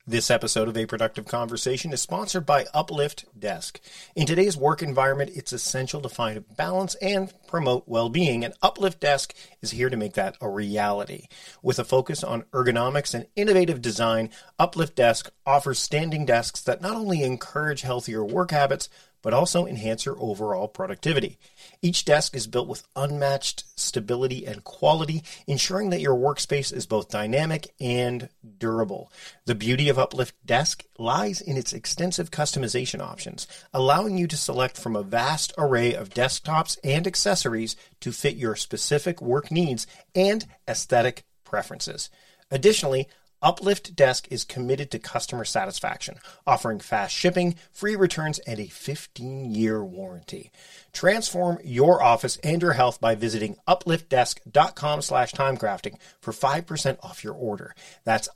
This episode of A Productive Conversation is sponsored by Uplift Desk. In today's work environment, it's essential to find a balance and promote well-being, and Uplift Desk is here to make that a reality. With a focus on ergonomics and innovative design, Uplift Desk offers standing desks that not only encourage healthier work habits, but also enhance your overall productivity. Each desk is built with unmatched stability and quality, ensuring that your workspace is both dynamic and durable. The beauty of Uplift Desk lies in its extensive customization options, allowing you to select from a vast array of desktops and accessories to fit your specific work needs and aesthetic preferences. Additionally, Uplift Desk is committed to customer satisfaction, offering fast shipping, free returns, and a 15-year warranty. Transform your office and your health by visiting upliftdesk.com/timecrafting for 5% off your order. That's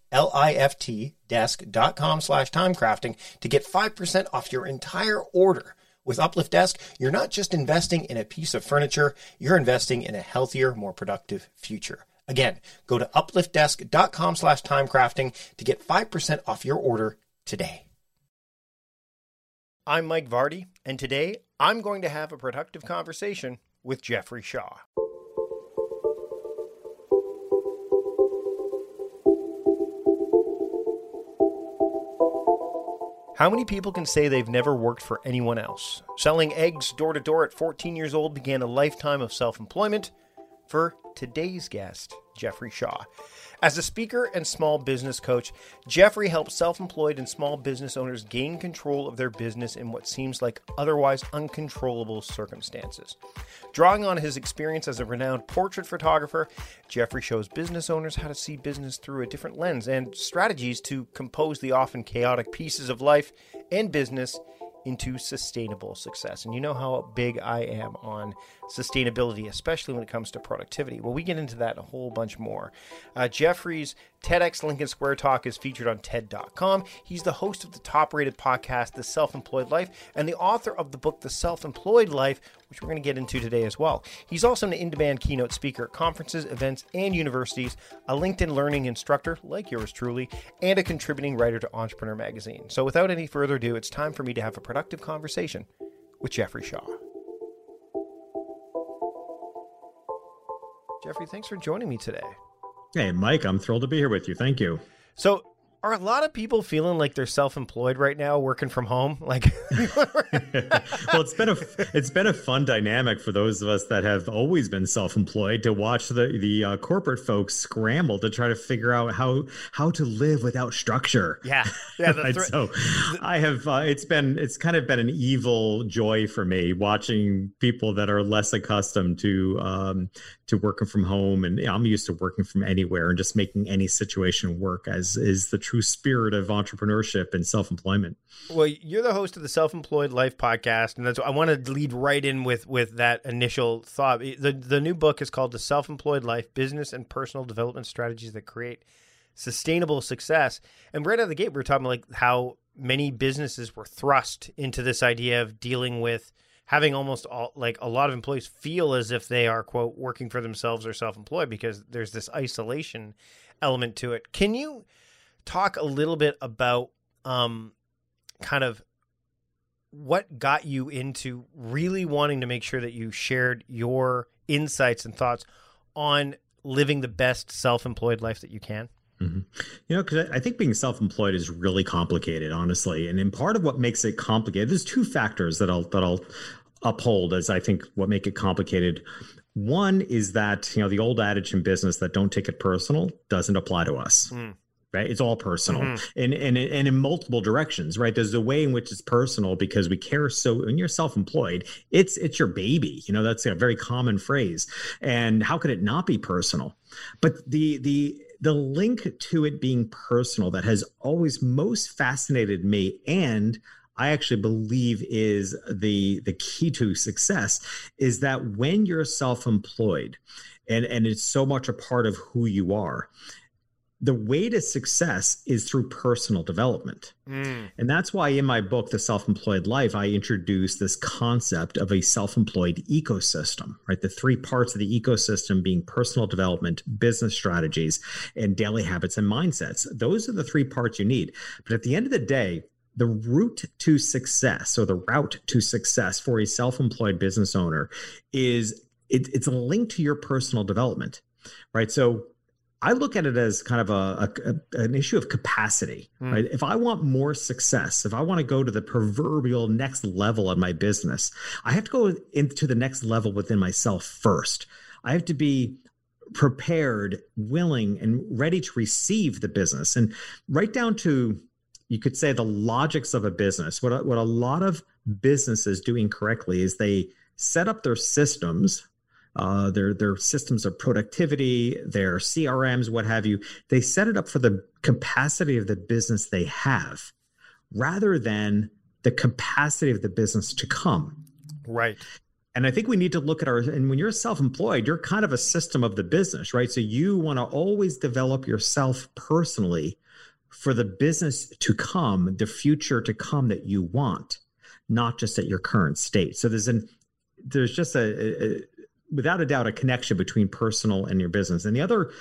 upliftdesk.com/timecrafting to get 5% off your entire order. With Uplift Desk, you're not just investing in a piece of furniture, you're investing in a healthier, more productive future. Again, go to upliftdesk.com/timecrafting to get 5% off your order today. I'm Mike Vardy, and today I'm going to have a productive conversation with Jeffrey Shaw. How many people can say they've never worked for anyone else? Selling eggs door to door at 14 years old began a lifetime of self-employment for today's guest, Jeffrey Shaw. As a speaker and small business coach, Jeffrey helps self-employed and small business owners gain control of their business in what seems like otherwise uncontrollable circumstances. Drawing on his experience as a renowned portrait photographer, Jeffrey shows business owners how to see business through a different lens and strategies to compose the often chaotic pieces of life and business into sustainable success. And you know how big I am on sustainability, especially when it comes to productivity. Well, we get into that and a whole bunch more. Jeffrey's TEDx Lincoln Square Talk is featured on TED.com. He's the host of the top-rated podcast, The Self-Employed Life, and the author of the book, The Self-Employed Life, which we're going to get into today as well. He's also an in-demand keynote speaker at conferences, events, and universities, a LinkedIn learning instructor, like yours truly, and a contributing writer to Entrepreneur Magazine. So without any further ado, it's time for me to have a productive conversation with Jeffrey Shaw. Jeffrey, thanks for joining me today. Hey, Mike, I'm thrilled to be here with you. Thank you. So, are a lot of people feeling like they're self-employed right now, working from home? Like, well, it's been a fun dynamic for those of us that have always been self-employed to watch the corporate folks scramble to try to figure out how to live without structure. Yeah. So I have it's kind of been an evil joy for me watching people that are less accustomed to working from home, and I'm used to working from anywhere and just making any situation work, as is the true spirit of entrepreneurship and self-employment. Well, you're the host of the Self-Employed Life podcast, and that's I want to lead right in with that initial thought. The new book is called The Self-Employed Life: Business and Personal Development Strategies that Create Sustainable Success. And right out of the gate, we were talking like how many businesses were thrust into this idea of dealing with having almost all, like a lot of employees feel as if they are, quote, working for themselves or self-employed because there's this isolation element to it. Can you talk a little bit about kind of what got you into really wanting to make sure that you shared your insights and thoughts on living the best self-employed life that you can? Mm-hmm. You know, because I think being self-employed is really complicated, honestly. And in part of what makes it complicated, there's two factors that I'll uphold as I think what make it complicated. One is that, the old adage in business that don't take it personal doesn't apply to us. Right. It's all personal and in multiple directions. Right. There's a way in which it's personal because we care. So when you're self-employed, it's your baby. That's a very common phrase. And how could it not be personal? But the link to it being personal that has always most fascinated me, and I actually believe is the key to success, is that when you're self-employed and it's so much a part of who you are, the way to success is through personal development. And that's why in my book, The Self-Employed Life, I introduce this concept of a self-employed ecosystem, right? The three parts of the ecosystem being personal development, business strategies, and daily habits and mindsets. Those are the three parts you need. But at the end of the day, the route to success, or the route to success for a self-employed business owner is it's a link to your personal development, right? So I look at it as kind of an issue of capacity, right? If I want more success, if I want to go to the proverbial next level in my business, I have to go into the next level within myself first. I have to be prepared, willing, and ready to receive the business. And right down to, you could say, the logics of a business. What a lot of businesses do incorrectly is they set up their systems, their systems of productivity, their CRMs, what have you. They set it up for the capacity of the business they have, rather than the capacity of the business to come. Right. And I think we need to look at and when you're self-employed, you're kind of a system of the business, right? So you want to always develop yourself personally for the business to come, the future to come that you want, not just at your current state. So there's just without a doubt, a connection between personal and your business. And the other,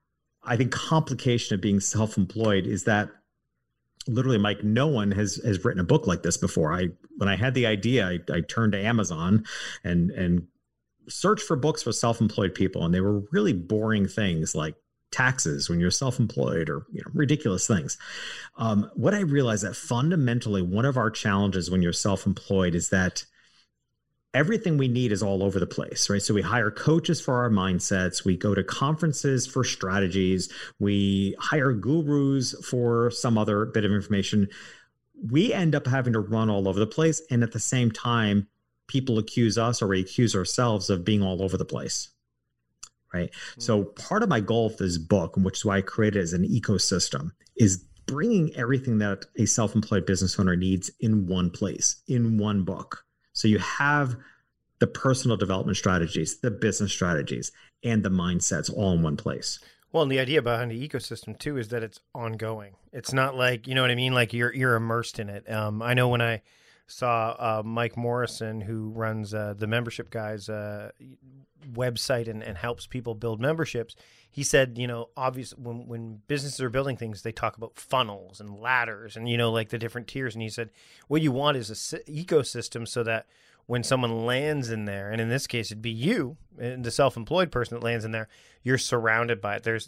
I think, complication of being self-employed is that literally, Mike, no one has written a book like this before. When I had the idea, I turned to Amazon and searched for books for self-employed people. And they were really boring things like taxes when you're self-employed, or ridiculous things. What I realized that fundamentally one of our challenges when you're self-employed is that everything we need is all over the place, right? So we hire coaches for our mindsets. We go to conferences for strategies. We hire gurus for some other bit of information. We end up having to run all over the place. And at the same time, people accuse us, or we accuse ourselves, of being all over the place, right? So part of my goal with this book, which is why I created it as an ecosystem, is bringing everything that a self-employed business owner needs in one place, in one book. So you have the personal development strategies, the business strategies, and the mindsets all in one place. Well, and the idea behind the ecosystem too is that it's ongoing. It's not like, you know what I mean? Like you're immersed in it. I know when I saw Mike Morrison, who runs the Membership Guys website and helps people build memberships, he said, obviously when businesses are building things, they talk about funnels and ladders and, like the different tiers. And he said, what you want is a ecosystem so that when someone lands in there, and in this case, it'd be you, the self-employed person that lands in there, you're surrounded by it. There's,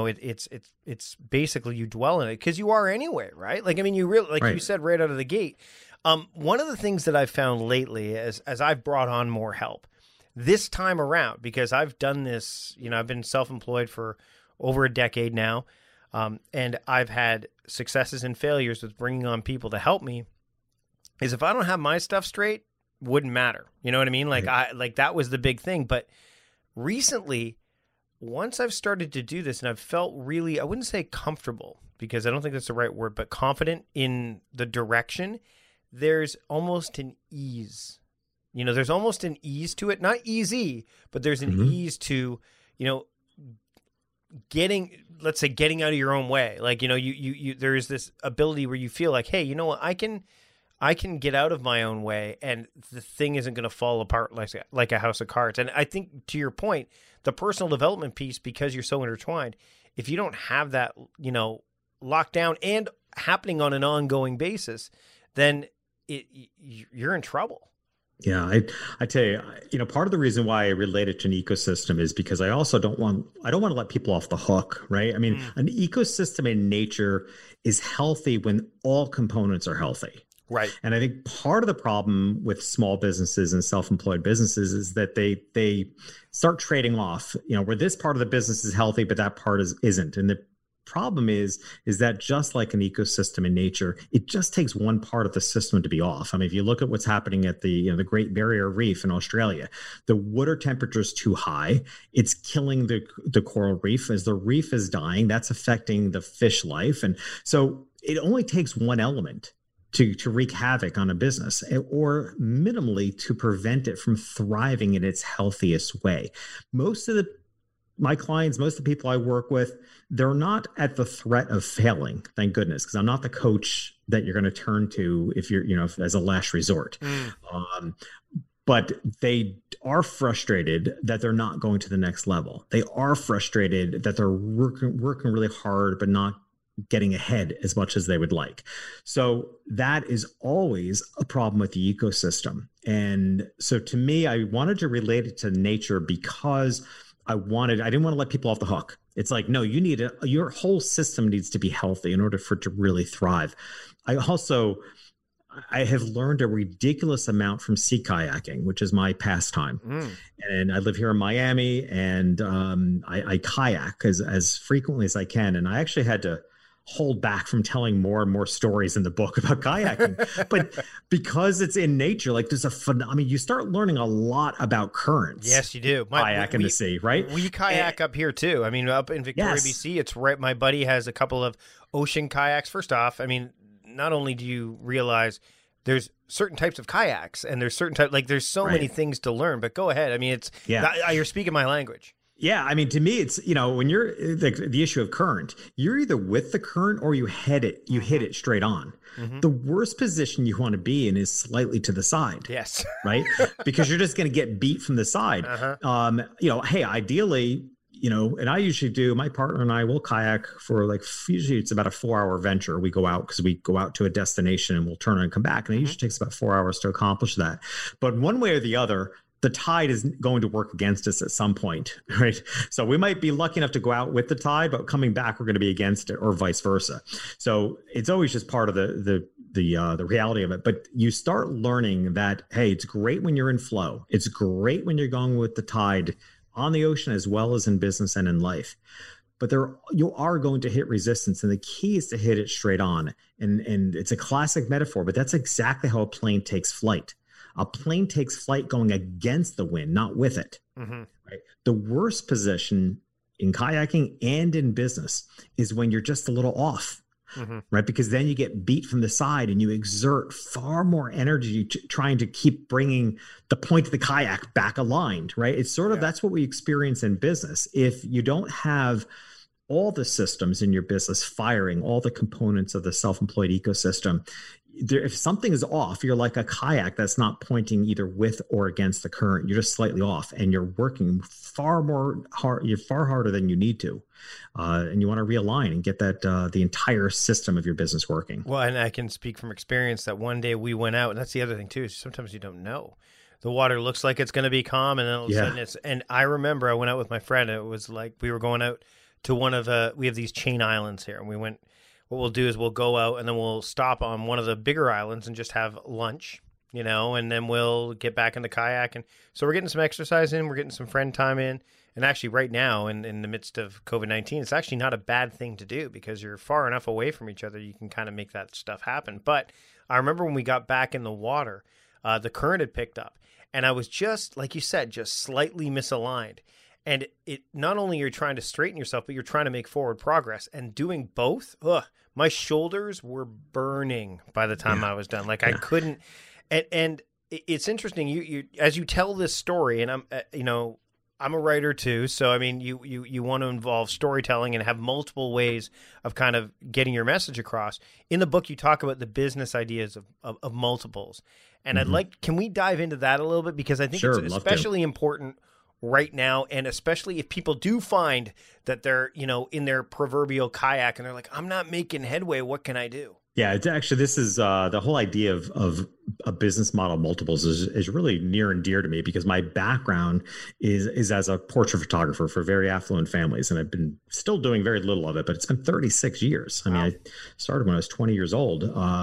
it's basically you dwell in it because you are anyway, right? Like, I mean, you really, like you said right out of the gate. One of the things that I've found lately as I've brought on more help this time around, because I've done this, I've been self-employed for over a decade now. And I've had successes and failures with bringing on people to help me, is if I don't have my stuff straight, wouldn't matter. You know what I mean? Like that was the big thing. But recently, once I've started to do this and I've felt really, I wouldn't say comfortable because I don't think that's the right word, but confident in the direction, there's almost an ease. There's almost an ease to it. Not easy, but there's an ease to, getting out of your own way. Like, you there is this ability where you feel like, hey, you know what, I can get out of my own way and the thing isn't going to fall apart like a house of cards. And I think to your point, the personal development piece, because you're so intertwined, if you don't have that, locked down and happening on an ongoing basis, then you're in trouble. Yeah, I tell you, part of the reason why I relate it to an ecosystem is because I also don't want to let people off the hook, right? I mean, an ecosystem in nature is healthy when all components are healthy. Right. And I think part of the problem with small businesses and self-employed businesses is that they start trading off, where this part of the business is healthy, but that part isn't. And the problem is that just like an ecosystem in nature, it just takes one part of the system to be off. I mean, if you look at what's happening at the Great Barrier Reef in Australia, the water temperature is too high. It's killing the coral reef. As the reef is dying, that's affecting the fish life. And so it only takes one element to wreak havoc on a business, or minimally to prevent it from thriving in its healthiest way. Most of the my clients, most of the people I work with, they're not at the threat of failing, thank goodness, because I'm not the coach that you're going to turn to if you're, as a last resort. But they are frustrated that they're not going to the next level. They are frustrated that they're working really hard, but not getting ahead as much as they would like. So that is always a problem with the ecosystem. And so to me, I wanted to relate it to nature because I didn't want to let people off the hook. It's like, no, your whole system needs to be healthy in order for it to really thrive. I have learned a ridiculous amount from sea kayaking, which is my pastime. And I live here in Miami, and I kayak as frequently as I can. And I actually had to hold back from telling more and more stories in the book about kayaking. But because it's in nature, like you start learning a lot about currents. Yes, you do. Kayak in the sea, right? We kayak up here too. I mean, up in Victoria, BC, it's right. My buddy has a couple of ocean kayaks. First off, I mean, not only do you realize there's certain types of kayaks and there's certain there's so many things to learn, but go ahead. I mean, you're speaking my language. Yeah. I mean, to me, it's, when you're the issue of current, you're either with the current or you hit it straight on. The worst position you want to be in is slightly to the side. Yes. Right. Because you're just going to get beat from the side. Hey, ideally, and I usually do, my partner and I will kayak for usually it's about a 4-hour venture. We go out because we go out to a destination and we'll turn and come back. And it usually takes about 4 hours to accomplish that. But one way or the other, the tide is going to work against us at some point, right? So we might be lucky enough to go out with the tide, but coming back, we're going to be against it, or vice versa. So it's always just part of the reality of it. But you start learning that, hey, it's great when you're in flow. It's great when you're going with the tide on the ocean as well as in business and in life. But you are going to hit resistance, and the key is to hit it straight on. And it's a classic metaphor, but that's exactly how a plane takes flight. A plane takes flight going against the wind, not with it. Right? The worst position in kayaking and in business is when you're just a little off, right? Because then you get beat from the side and you exert far more energy trying to keep bringing the point of the kayak back aligned, right? It's sort of, that's what we experience in business. If you don't have all the systems in your business firing, all the components of the self-employed ecosystem, if something is off, you're like a kayak that's not pointing either with or against the current. You're just slightly off, and you're working far harder than you need to. And you want to realign and get that the entire system of your business working. Well, and I can speak from experience that one day we went out, and that's the other thing too, is sometimes you don't know. The water looks like it's going to be calm, and then all of a sudden and I remember I went out with my friend, and it was like we were going out to we have these chain islands here, and we went. What we'll do is we'll go out and then we'll stop on one of the bigger islands and just have lunch, and then we'll get back in the kayak. And so we're getting some exercise in, we're getting some friend time in. And actually right now in the midst of COVID-19, it's actually not a bad thing to do because you're far enough away from each other. You can kind of make that stuff happen. But I remember when we got back in the water, the current had picked up and I was just, like you said, just slightly misaligned. And it not only you're trying to straighten yourself, but you're trying to make forward progress. And doing both, my shoulders were burning by the time I was done. I couldn't. And it's interesting. You as you tell this story, and I'm a writer too. So I mean, you want to involve storytelling and have multiple ways of kind of getting your message across. In the book, you talk about the business ideas of multiples, and can we dive into that a little bit because I think it's especially important right now, and especially if people do find that they're, in their proverbial kayak and they're like, I'm not making headway, what can I do? Yeah, it's actually, this is the whole idea of a business model multiples is really near and dear to me because my background is as a portrait photographer for very affluent families. And I've been still doing very little of it, but it's been 36 years. I mean, I started when I was 20 years old.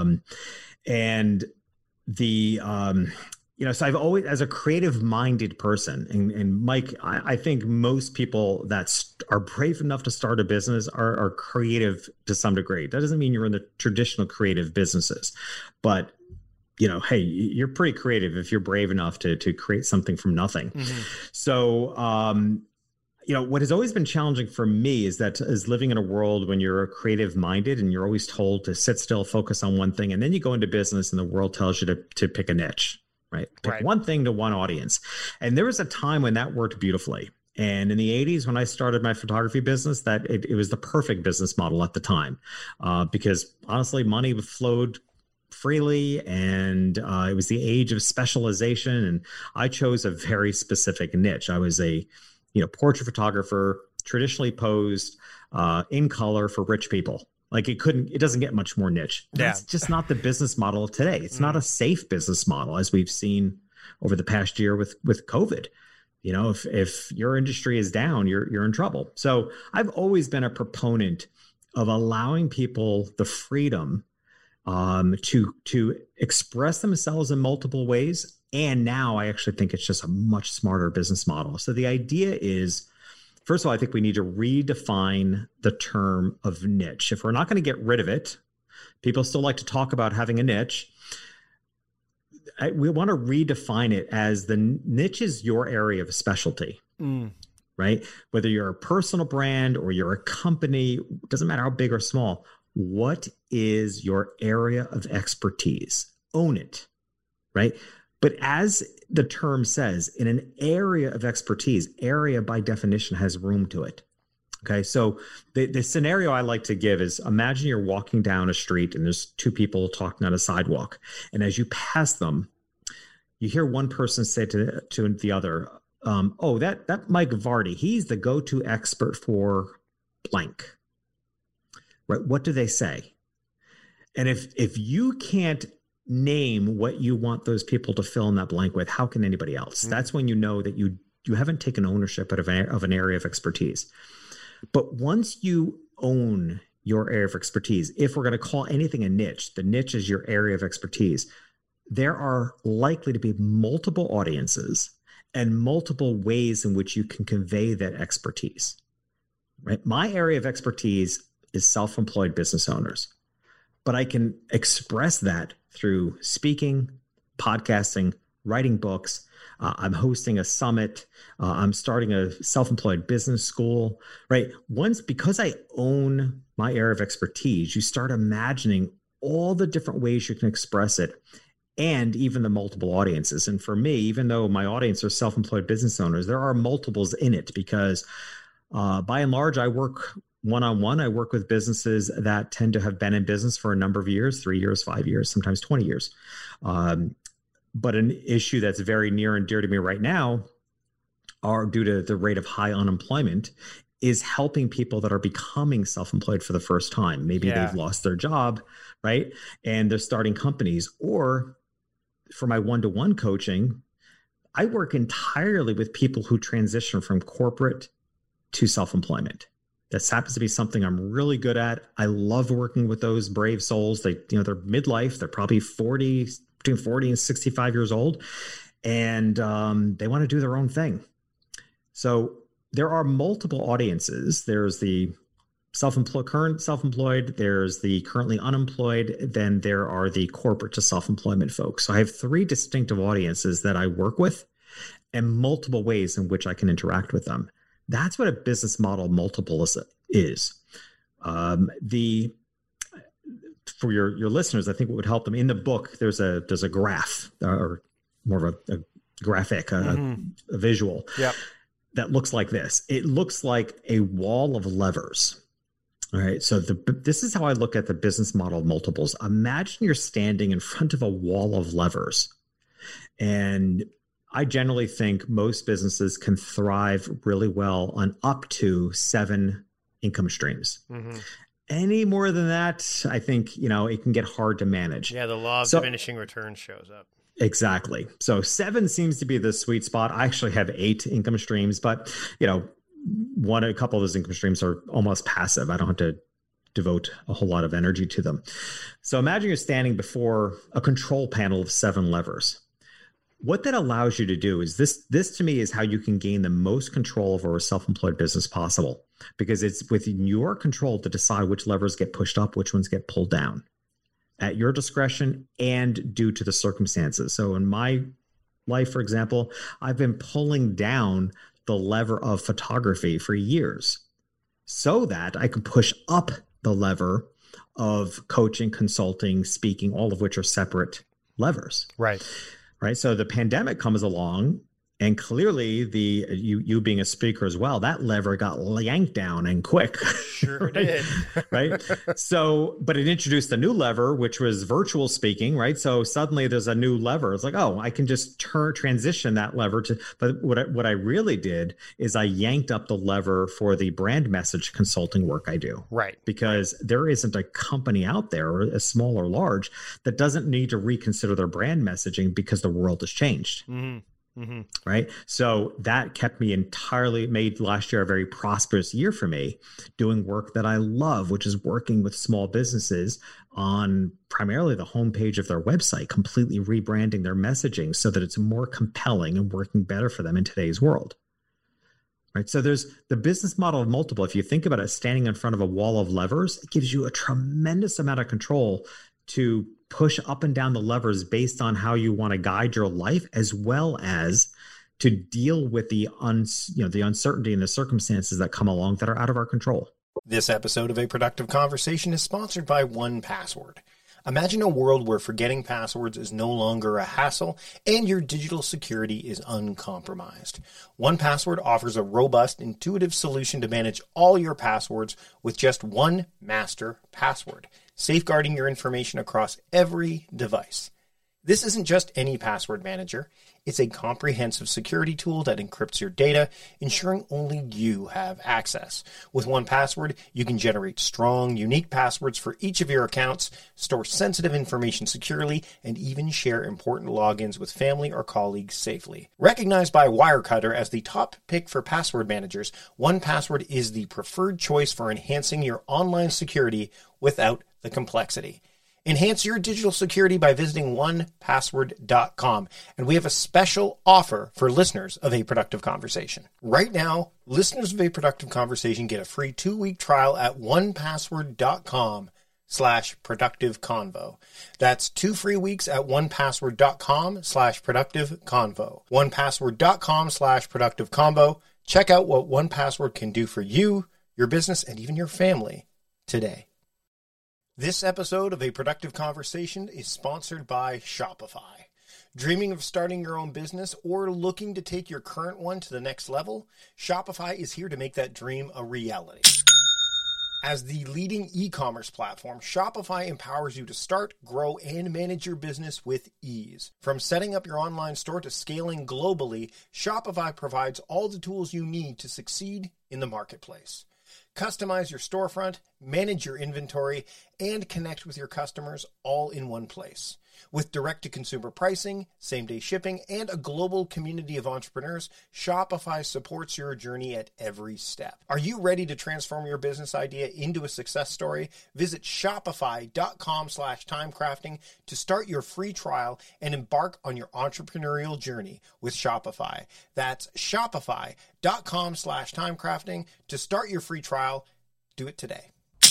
So I've always, as a creative minded person, and Mike, I think most people that are brave enough to start a business are creative to some degree. That doesn't mean you're in the traditional creative businesses, but hey, you're pretty creative if you're brave enough to create something from nothing. So, what has always been challenging for me is living in a world when you're creative minded and you're always told to sit still, focus on one thing. And then you go into business and the world tells you to pick a niche. Right. Pick one thing to one audience. And there was a time when that worked beautifully. And in the 80s, when I started my photography business, that it was the perfect business model at the time, because honestly, money flowed freely, and it was the age of specialization. And I chose a very specific niche. I was a, portrait photographer, traditionally posed in color for rich people. Like it doesn't get much more niche. That's just not the business model of today. It's not a safe business model, as we've seen over the past year with COVID. If your industry is down, you're in trouble. So I've always been a proponent of allowing people the freedom to express themselves in multiple ways. And now I actually think it's just a much smarter business model. So the idea is, first of all, I think we need to redefine the term of niche. If we're not going to get rid of it, people still like to talk about having a niche. We want to redefine it as the niche is your area of specialty, right? Whether you're a personal brand or you're a company, doesn't matter how big or small. What is your area of expertise? Own it, right? But as the term says, in an area of expertise, area by definition has room to it. Okay, so the scenario I like to give is, imagine you're walking down a street and there's two people talking on a sidewalk. And as you pass them, you hear one person say to the other, oh, that Mike Vardy, he's the go-to expert for blank. Right? What do they say? And if you can't name what you want those people to fill in that blank with, how can anybody else? That's when you know that you haven't taken ownership of an area of expertise. But once you own your area of expertise, if we're going to call anything a niche, the niche is your area of expertise, there are likely to be multiple audiences and multiple ways in which you can convey that expertise. Right? My area of expertise is self-employed business owners, but I can express that through speaking, podcasting, writing books. I'm hosting a summit. I'm starting a self-employed business school, right? Because I own my area of expertise, you start imagining all the different ways you can express it, and even the multiple audiences. And for me, even though my audience are self-employed business owners, there are multiples in it, because by and large, I work one-on-one. I work with businesses that tend to have been in business for a number of years, 3 years, 5 years, sometimes 20 years. But an issue that's very near and dear to me right now, are due to the rate of high unemployment, is helping people that are becoming self-employed for the first time. Maybe they've lost their job, right? And they're starting companies. Or for my one-to-one coaching, I work entirely with people who transition from corporate to self-employment. That happens to be something I'm really good at. I love working with those brave souls. They're midlife. They're probably between 40 and 65 years old, and they want to do their own thing. So there are multiple audiences. There's the current self-employed, there's the currently unemployed, then there are the corporate to self-employment folks. So I have 3 distinctive audiences that I work with, and multiple ways in which I can interact with them. That's what a business model multiple is. For your listeners, I think what would help them, in the book, there's a graph, or more of a graphic, a visual, that looks like this. It looks like a wall of levers. All right. So this is how I look at the business model multiples. Imagine you're standing in front of a wall of levers, and I generally think most businesses can thrive really well on up to 7 income streams. Any more than that, I think, it can get hard to manage. Yeah, the law of diminishing returns shows up. Exactly. So 7 seems to be the sweet spot. I actually have 8 income streams, but, a couple of those income streams are almost passive. I don't have to devote a whole lot of energy to them. So imagine you're standing before a control panel of 7 levers. What that allows you to do is this to me is how you can gain the most control over a self-employed business possible, because it's within your control to decide which levers get pushed up, which ones get pulled down at your discretion and due to the circumstances. So in my life, for example, I've been pulling down the lever of photography for years so that I can push up the lever of coaching, consulting, speaking, all of which are separate levers. Right. Right. So the pandemic comes along And clearly, you being a speaker as well, that lever got yanked down and quick. Sure right? did. Right. So, but it introduced a new lever, which was virtual speaking, right? So suddenly there's a new lever. It's like, oh, I can just transition that lever to. But what I really did is I yanked up the lever for the brand message consulting work I do. Right. Because there isn't a company out there, as small or large, that doesn't need to reconsider their brand messaging because the world has changed. Mm-hmm. Mm-hmm. Right. So that kept me made last year a very prosperous year for me, doing work that I love, which is working with small businesses on primarily the homepage of their website, completely rebranding their messaging so that it's more compelling and working better for them in today's world. Right. So there's the business model of multiple. If you think about it, standing in front of a wall of levers, it gives you a tremendous amount of control to push up and down the levers based on how you want to guide your life, as well as to deal with the uncertainty and the circumstances that come along that are out of our control. This episode of A Productive Conversation is sponsored by 1Password. Imagine a world where forgetting passwords is no longer a hassle and your digital security is uncompromised. 1Password offers a robust, intuitive solution to manage all your passwords with just one master password, safeguarding your information across every device. This isn't just any password manager. It's a comprehensive security tool that encrypts your data, ensuring only you have access. With 1Password, you can generate strong, unique passwords for each of your accounts, store sensitive information securely, and even share important logins with family or colleagues safely. Recognized by Wirecutter as the top pick for password managers, 1Password is the preferred choice for enhancing your online security without the complexity. Enhance your digital security by visiting 1Password.com. And we have a special offer for listeners of A Productive Conversation. Right now, listeners of A Productive Conversation get a free 2-week trial at 1Password.com/productiveconvo. That's 2 free weeks at 1Password.com/productiveconvo. 1Password.com/productiveconvo. Check out what 1Password can do for you, your business, and even your family today. This episode of A Productive Conversation is sponsored by Shopify. Dreaming of starting your own business or looking to take your current one to the next level? Shopify is here to make that dream a reality. As the leading e-commerce platform, Shopify empowers you to start, grow, and manage your business with ease. From setting up your online store to scaling globally, Shopify provides all the tools you need to succeed in the marketplace. Customize your storefront, manage your inventory, and connect with your customers all in one place. With direct-to-consumer pricing, same-day shipping, and a global community of entrepreneurs, Shopify supports your journey at every step. Are you ready to transform your business idea into a success story? Visit shopify.com/timecrafting to start your free trial and embark on your entrepreneurial journey with Shopify. That's shopify.com/timecrafting to start your free trial. Do it today.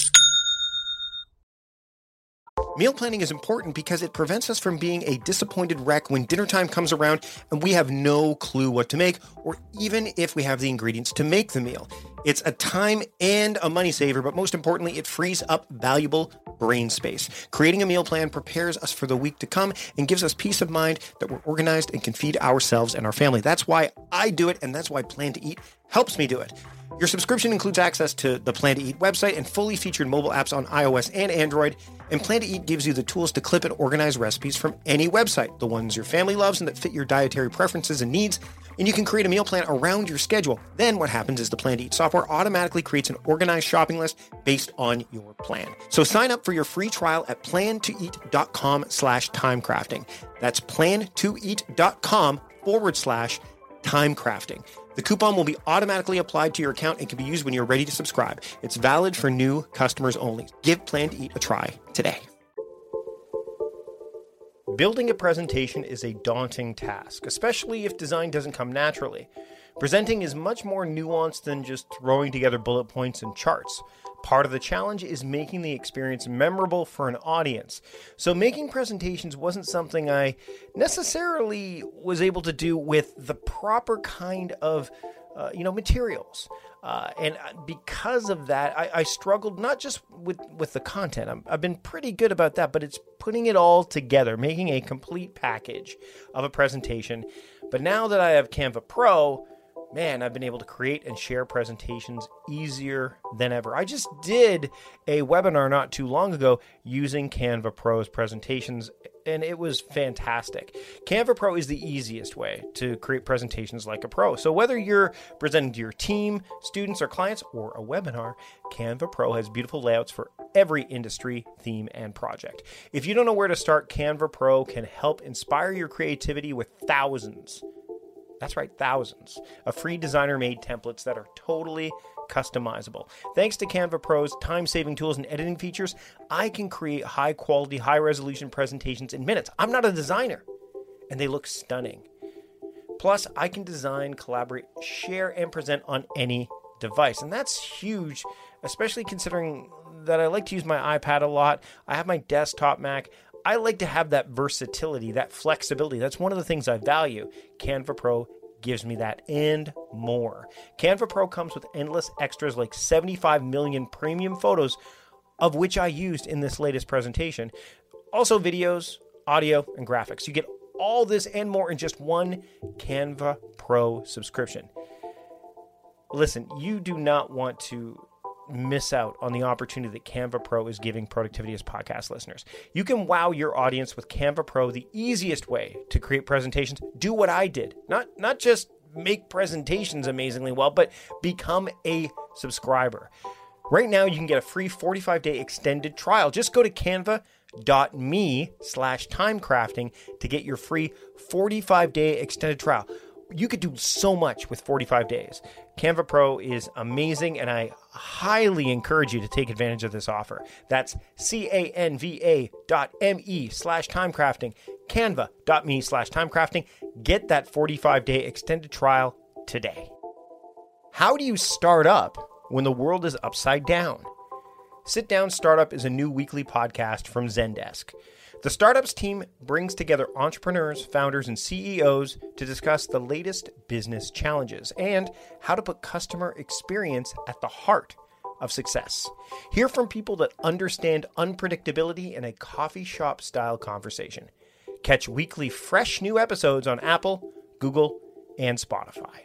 Meal planning is important because it prevents us from being a disappointed wreck when dinner time comes around and we have no clue what to make, or even if we have the ingredients to make the meal. It's a time and a money saver, but most importantly, it frees up valuable brain space. Creating a meal plan prepares us for the week to come and gives us peace of mind that we're organized and can feed ourselves and our family. That's why I do it, and that's why Plan to Eat helps me do it. Your subscription includes access to the Plan to Eat website and fully featured mobile apps on iOS and Android. And Plan to Eat gives you the tools to clip and organize recipes from any website, the ones your family loves and that fit your dietary preferences and needs. And you can create a meal plan around your schedule. Then what happens is the Plan to Eat software automatically creates an organized shopping list based on your plan. So sign up for your free trial at plantoeat.com/timecrafting. That's plantoeat.com/timecrafting. The coupon will be automatically applied to your account and can be used when you're ready to subscribe. It's valid for new customers only. Give Plan to Eat a try today. Building a presentation is a daunting task, especially if design doesn't come naturally. Presenting is much more nuanced than just throwing together bullet points and charts. Part of the challenge is making the experience memorable for an audience. So making presentations wasn't something I necessarily was able to do with the proper kind of materials. And because of that, I struggled not just with the content. I've been pretty good about that, but it's putting it all together, making a complete package of a presentation. But now that I have Canva Pro, man, I've been able to create and share presentations easier than ever. I just did a webinar not too long ago using Canva Pro's presentations, and it was fantastic. Canva Pro is the easiest way to create presentations like a pro. So whether you're presenting to your team, students, or clients, or a webinar, Canva Pro has beautiful layouts for every industry, theme, and project. If you don't know where to start, Canva Pro can help inspire your creativity with thousands. That's right, thousands of free designer-made templates that are totally customizable. Thanks to Canva Pro's time-saving tools and editing features, I can create high-quality, high-resolution presentations in minutes. I'm not a designer, and they look stunning. Plus, I can design, collaborate, share, and present on any device, and that's huge, especially considering that I like to use my iPad a lot. I have my desktop Mac. I like to have that versatility, that flexibility. That's one of the things I value. Canva Pro gives me that and more. Canva Pro comes with endless extras like 75 million premium photos, of which I used in this latest presentation. Also videos, audio, and graphics. You get all this and more in just one Canva Pro subscription. Listen, you do not want to miss out on the opportunity that Canva Pro is giving Productivity as podcast listeners. You can wow your audience with Canva Pro, the easiest way to create presentations. Do what I did. Not just make presentations amazingly well, but become a subscriber. Right now, you can get a free 45-day extended trial. Just go to canva.me/timecrafting to get your free 45-day extended trial. You could do so much with 45 days. Canva Pro is amazing, and I highly encourage you to take advantage of this offer. That's canva.me/timecrafting, canva.me/timecrafting. Get that 45-day extended trial today. How do you start up when the world is upside down? Sit Down Startup is a new weekly podcast from Zendesk. The Startups team brings together entrepreneurs, founders, and CEOs to discuss the latest business challenges and how to put customer experience at the heart of success. Hear from people that understand unpredictability in a coffee shop style conversation. Catch weekly fresh new episodes on Apple, Google, and Spotify.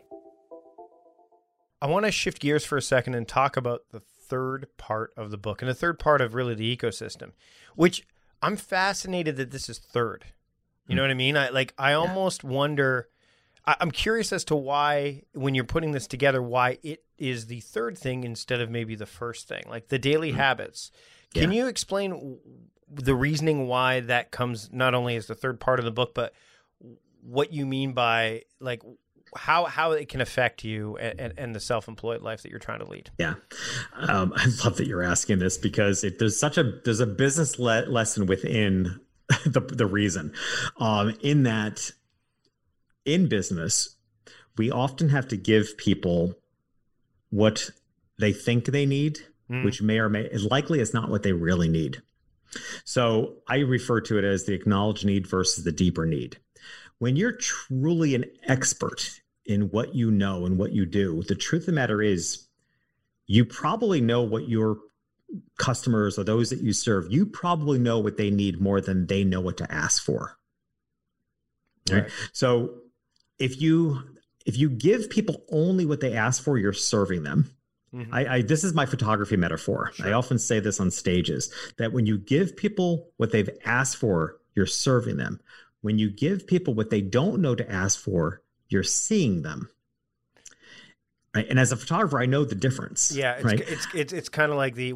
I want to shift gears for a second and talk about the third part of the book and the third part of really the ecosystem, which I'm fascinated that this is third. You know what I mean? I almost wonder, I'm curious as to why, when you're putting this together, why it is the third thing instead of maybe the first thing, like the daily habits. Can you explain the reasoning why that comes not only as the third part of the book, but what you mean by like how it can affect you and the self-employed life that you're trying to lead? Yeah. I love that you're asking this because there's a business lesson within the reason, in that in business, we often have to give people what they think they need, which may or may likely is not what they really need. So I refer to it as the acknowledged need versus the deeper need. When you're truly an expert in what you know and what you do, the truth of the matter is you probably know what your customers or those that you serve, you probably know what they need more than they know what to ask for. Right? So if you give people only what they ask for, you're serving them. Mm-hmm. This is my photography metaphor. Sure. I often say this on stages, that when you give people what they've asked for, you're serving them. When you give people what they don't know to ask for, you're seeing them. Right? And as a photographer, I know the difference. Yeah, it's kind of like the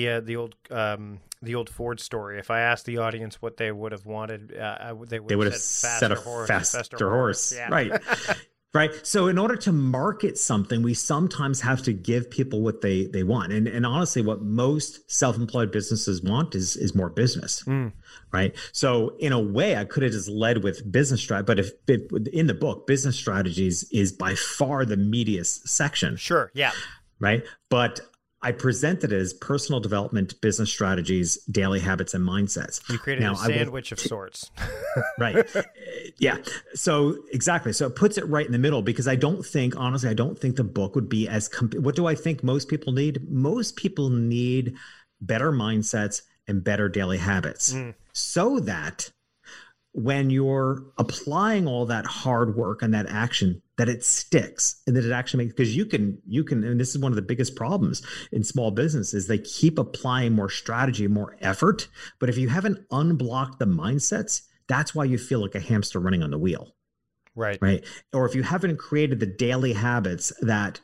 old Ford story. If I asked the audience what they would have wanted, they would have said a faster horse. Yeah. Right. Right. So in order to market something, we sometimes have to give people what they want. And honestly, what most self-employed businesses want is more business. Right. So in a way, I could have just led with business strategy. But in the book, business strategies is by far the meatiest section. Sure. Yeah. Right. But I present it as personal development, business strategies, daily habits, and mindsets. You created a sandwich of sorts. Right. Yeah. So exactly. So it puts it right in the middle, because honestly, I don't think the book would be as, what do I think most people need? Most people need better mindsets and better daily habits, so that when you're applying all that hard work and that action, that it sticks, and that it actually makes, because you can, and this is one of the biggest problems in small businesses, they keep applying more strategy, more effort. But if you haven't unblocked the mindsets, that's why you feel like a hamster running on the wheel. Right. Right. Or if you haven't created the daily habits that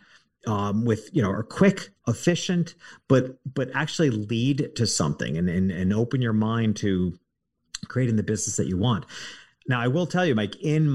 are quick, efficient, but actually lead to something and open your mind to creating the business that you want. Now, I will tell you, Mike, in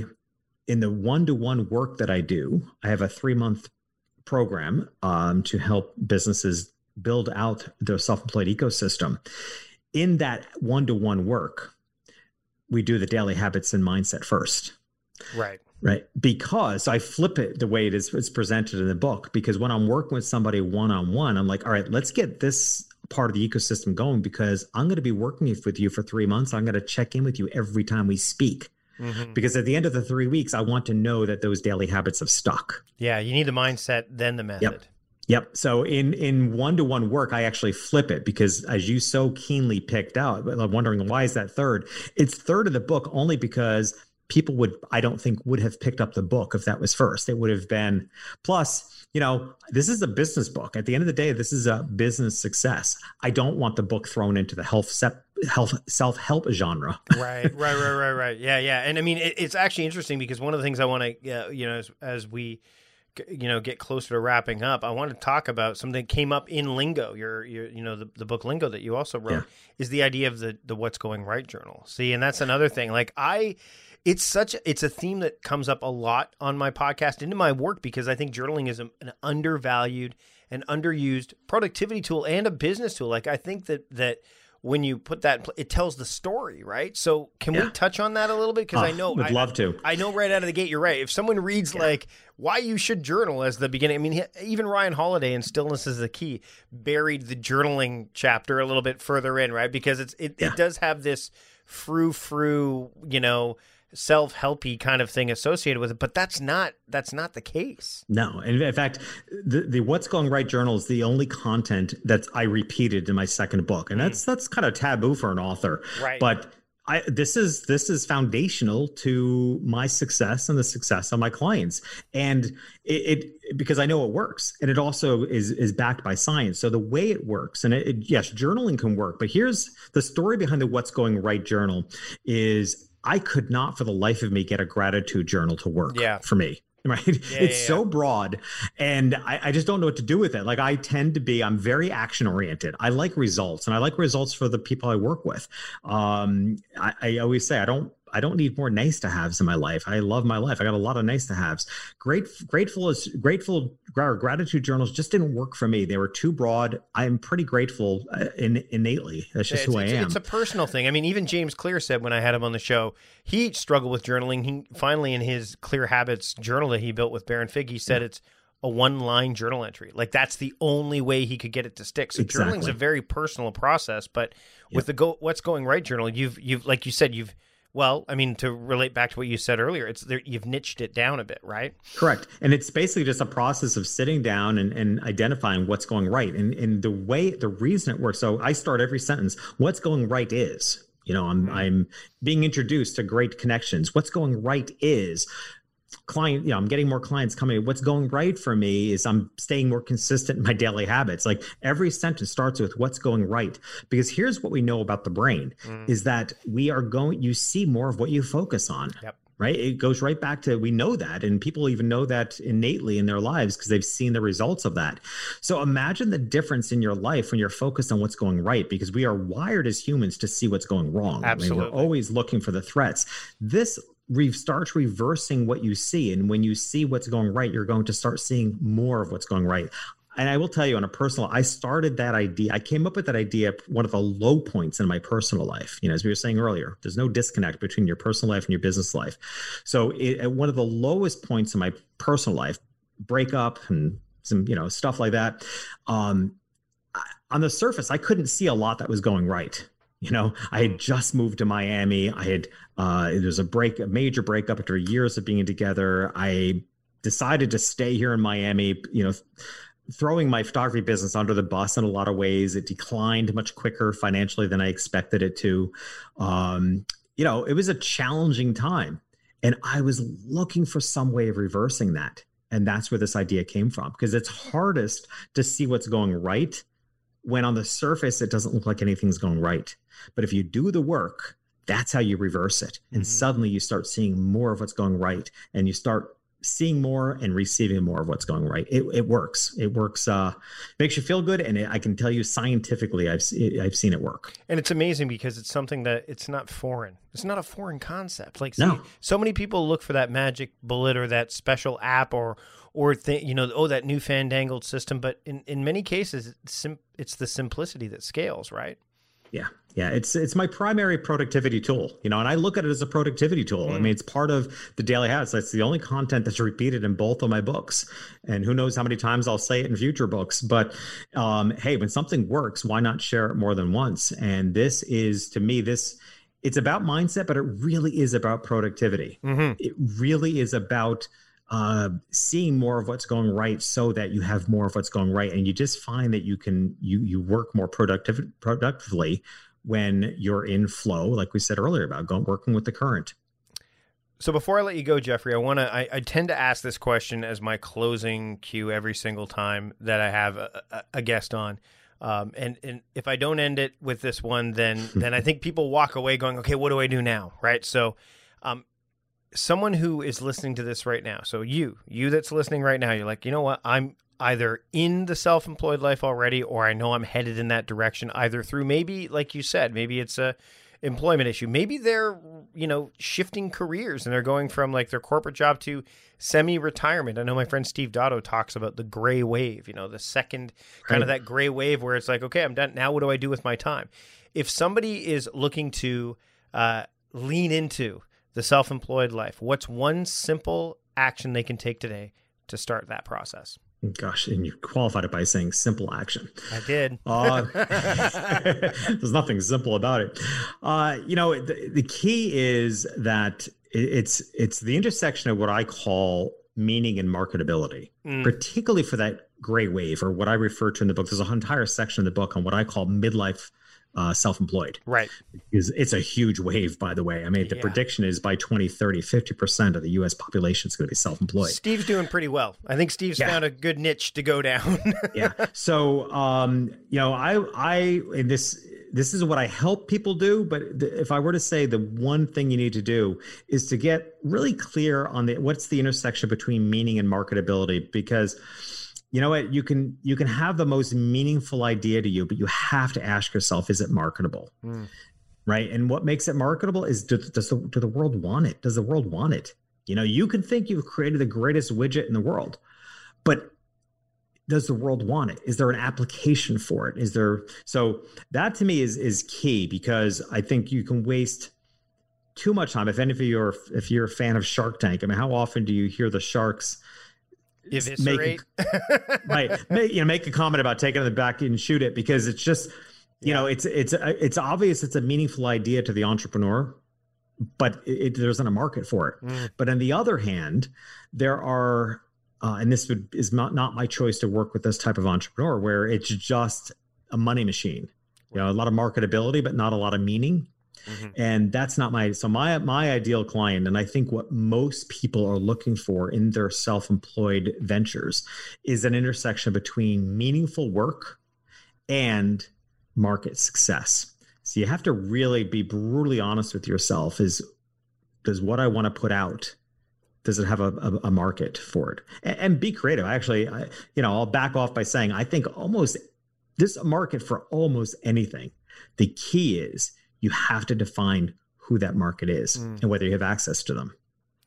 the one-to-one work that I do, I have a 3-month program to help businesses build out their self-employed ecosystem. In that one-to-one work, we do the daily habits and mindset first. Right. Right. Because I flip it the way it's presented in the book, because when I'm working with somebody one-on-one, I'm like, all right, let's get this part of the ecosystem going, because I'm going to be working with you for 3 months. I'm going to check in with you every time we speak, because at the end of the 3 weeks, I want to know that those daily habits have stuck. Yeah. You need the mindset, then the method. Yep. So in one-to-one work, I actually flip it, because as you so keenly picked out, I'm wondering, why is that third? It's third of the book only because people I don't think would have picked up the book if that was first. It would have been, plus, this is a business book. At the end of the day, this is a business success. I don't want the book thrown into the self-help genre. Right. Yeah. And I mean, it's actually interesting, because one of the things I want to, as we, get closer to wrapping up, I want to talk about something that came up in Lingo, the book Lingo that you also wrote, is the idea of the What's Going Right journal. See, and that's another thing. Like it's a theme that comes up a lot on my podcast, into my work, because I think journaling is an undervalued and underused productivity tool and a business tool. Like, I think that when you put that, it tells the story, right? So can we touch on that a little bit? Because would love to. I know right out of the gate, you're right. If someone reads like why you should journal as the beginning, I mean, even Ryan Holiday in Stillness is the Key buried the journaling chapter a little bit further in, right? Because it does have this frou, self-helpy kind of thing associated with it, but that's not the case. No. And in fact, the What's Going Right journal is the only content that I repeated in my second book. And that's kind of taboo for an author. Right. But this is foundational to my success and the success of my clients. And it because I know it works, and it also is backed by science. So the way it works, and yes, journaling can work, but here's the story behind the What's Going Right journal is I could not for the life of me get a gratitude journal to work for me. Right. It's so broad, and I just don't know what to do with it. Like, I'm very action oriented. I like results, and I like results for the people I work with. I always say, I don't need more nice to haves in my life. I love my life. I got a lot of nice to haves. Grateful gratitude journals just didn't work for me. They were too broad. I'm pretty grateful innately. That's just who I am. It's a personal thing. I mean, even James Clear said when I had him on the show, he struggled with journaling. He finally, in his Clear Habits journal that he built with Baron Fig, he said it's a one-line journal entry. Like, that's the only way he could get it to stick. So journaling is a very personal process. But with the What's Going Right journal, you've like you said, well, I mean, to relate back to what you said earlier, you've niched it down a bit, right? Correct. And it's basically just a process of sitting down and identifying what's going right. And the reason it works, so I start every sentence, what's going right is, I'm being introduced to great connections. What's going right is I'm getting more clients coming. What's going right for me is I'm staying more consistent in my daily habits. Like, every sentence starts with what's going right, because here's what we know about the brain is that you see more of what you focus on. Yep. Right. It goes right back to, we know that, and people even know that innately in their lives because they've seen the results of that. So imagine the difference in your life when you're focused on what's going right, because we are wired as humans to see what's going wrong. Absolutely. I mean, we're always looking for the threats. This starts reversing what you see. And when you see what's going right, you're going to start seeing more of what's going right. And I will tell you, on a personal, I started that idea. I came up with that idea one of the low points in my personal life. As we were saying earlier, there's no disconnect between your personal life and your business life. So at one of the lowest points in my personal life, breakup and some, stuff like that. On the surface, I couldn't see a lot that was going right. I had just moved to Miami. I had, there was a major breakup after years of being together. I decided to stay here in Miami, throwing my photography business under the bus in a lot of ways. It declined much quicker financially than I expected it to. It was a challenging time, and I was looking for some way of reversing that. And that's where this idea came from, because it's hardest to see what's going right when on the surface, it doesn't look like anything's going right. But if you do the work, that's how you reverse it. And suddenly you start seeing more of what's going right, and you start seeing more and receiving more of what's going right. It works. It works. Makes you feel good. And I can tell you scientifically, I've seen it work. And it's amazing because it's something that it's not foreign. It's not a foreign concept. Like, no. So many people look for that magic bullet or that special app or that new fandangled system. But in many cases, it's the simplicity that scales, right? Yeah. It's my primary productivity tool, and I look at it as a productivity tool. I mean, it's part of the daily habits. That's the only content that's repeated in both of my books. And who knows how many times I'll say it in future books. But hey, when something works, why not share it more than once? And this is, to me, it's about mindset, but it really is about productivity. It really is about seeing more of what's going right so that you have more of what's going right. And you just find that you work more productively when you're in flow, like we said earlier about working with the current. So before I let you go, Jeffrey, I tend to ask this question as my closing cue every single time that I have a guest on. And if I don't end it with this one, then I think people walk away going, okay, what do I do now? Right. So, someone who is listening to this right now, so you that's listening right now, you're like, you know what, I'm either in the self-employed life already, or I know I'm headed in that direction, either through maybe, like you said, maybe it's a employment issue. Maybe they're, shifting careers and they're going from like their corporate job to semi-retirement. I know my friend Steve Dotto talks about the gray wave, the second kind of that gray wave where it's like, okay, I'm done. Now what do I do with my time? If somebody is looking to lean into the self-employed life, what's one simple action they can take today to start that process? Gosh, and you qualified it by saying simple action. I did. There's nothing simple about it. The key is that it's the intersection of what I call meaning and marketability, particularly for that gray wave, or what I refer to in the book. There's an entire section in the book on what I call midlife self-employed. Right. Because it's a huge wave, by the way. I mean, the prediction is by 2030, 50% of the U.S. population is going to be self-employed. Steve's doing pretty well. I think Steve's found a good niche to go down. So, this is what I help people do. But if I were to say the one thing you need to do is to get really clear on what's the intersection between meaning and marketability, because you know what? You can have the most meaningful idea to you, but you have to ask yourself, is it marketable? Right? And what makes it marketable is, do the world want it? Does the world want it? You can think you've created the greatest widget in the world, but does the world want it? Is there an application for it? So that to me is key, because I think you can waste too much time. If you're a fan of Shark Tank, I mean, how often do you hear the sharks eviscerate? Make a comment about taking it in the back and shoot it, because it's just, it's obvious it's a meaningful idea to the entrepreneur, but there isn't a market for it. But on the other hand, there are, and this is not my choice to work with this type of entrepreneur, where it's just a money machine, a lot of marketability, but not a lot of meaning. And that's not my ideal client. And I think what most people are looking for in their self-employed ventures is an intersection between meaningful work and market success. So you have to really be brutally honest with yourself. Does what I want to put out, does it have a market for it? And be creative. I'll back off by saying, I think there's a market for almost anything. The key is, you have to define who that market is and whether you have access to them.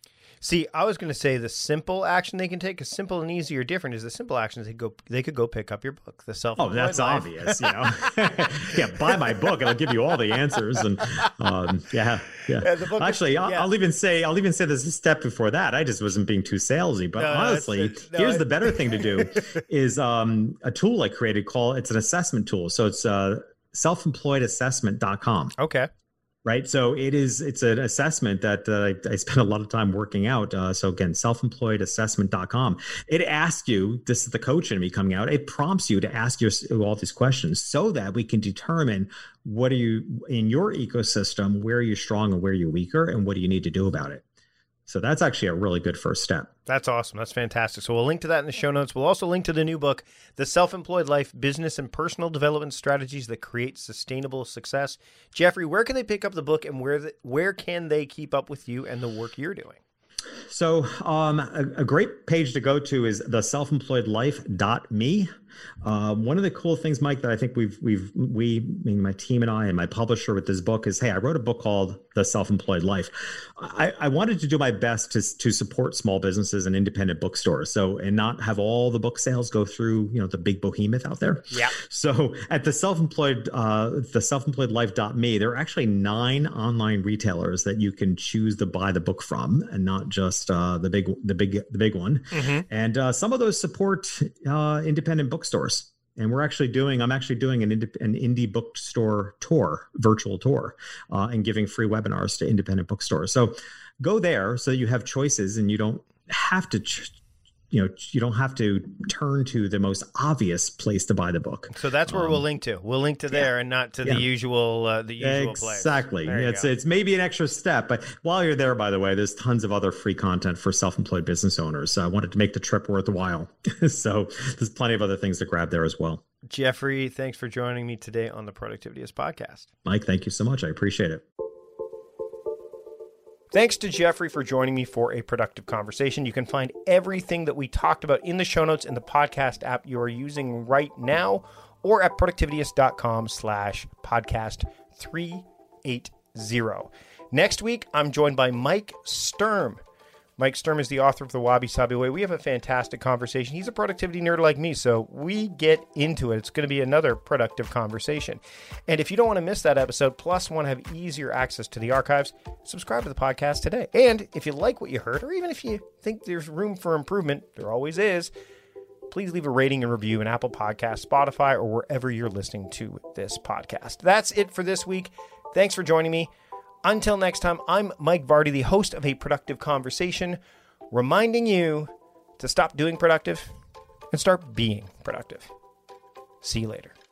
See, I was going to say the simple action they can take, because simple and easy are different, is the simple actions they could go pick up your book, The Self-Employed Life. Oh, that's obvious, Yeah, buy my book. It'll give you all the answers. And yeah. Actually, I'll even say there's a step before that. I just wasn't being too salesy, but honestly, here's the better thing to do is a tool I created it's an assessment tool. So it's selfemployedassessment.com. Okay. Right. So it's an assessment that I spent a lot of time working out. So again, selfemployedassessment.com. It asks you, this is the coach in me coming out, it prompts you to ask all these questions so that we can determine what are you in your ecosystem, where are you strong and where you're weaker, and what do you need to do about it. So that's actually a really good first step. That's awesome. That's fantastic. So we'll link to that in the show notes. We'll also link to the new book, The Self-Employed Life, Business and Personal Development Strategies That Create Sustainable Success. Jeffrey, where can they pick up the book, and where can they keep up with you and the work you're doing? So a great page to go to is theselfemployedlife.me. One of the cool things, Mike, that I think my team and I and my publisher with this book is, hey, I wrote a book called The Self-Employed Life. I wanted to do my best to support small businesses and independent bookstores. And not have all the book sales go through, the big behemoth out there. Yeah. So at the selfemployedlife.me, there are actually 9 online retailers that you can choose to buy the book from, and not just the big one. Mm-hmm. And some of those support independent bookstores. And I'm actually doing an indie bookstore tour, virtual tour, and giving free webinars to independent bookstores. So go there so that you have choices, and you don't have to, you don't have to turn to the most obvious place to buy the book. So that's where we'll link to. We'll link to there and not to the usual place. Exactly. It's maybe an extra step, but while you're there, by the way, there's tons of other free content for self-employed business owners. So I wanted to make the trip worthwhile. So there's plenty of other things to grab there as well. Jeffrey, thanks for joining me today on the Productivityist podcast. Mike, thank you so much. I appreciate it. Thanks to Jeffrey for joining me for a productive conversation. You can find everything that we talked about in the show notes in the podcast app you are using right now, or at productivityist.com/podcast380. Next week, I'm joined by Mike Sturm. Mike Sturm is the author of The Wabi Sabi Way. We have a fantastic conversation. He's a productivity nerd like me, so we get into it. It's going to be another productive conversation. And if you don't want to miss that episode, plus want to have easier access to the archives, subscribe to the podcast today. And if you like what you heard, or even if you think there's room for improvement, there always is, please leave a rating and review in Apple Podcasts, Spotify, or wherever you're listening to this podcast. That's it for this week. Thanks for joining me. Until next time, I'm Mike Vardy, the host of A Productive Conversation, reminding you to stop doing productive and start being productive. See you later.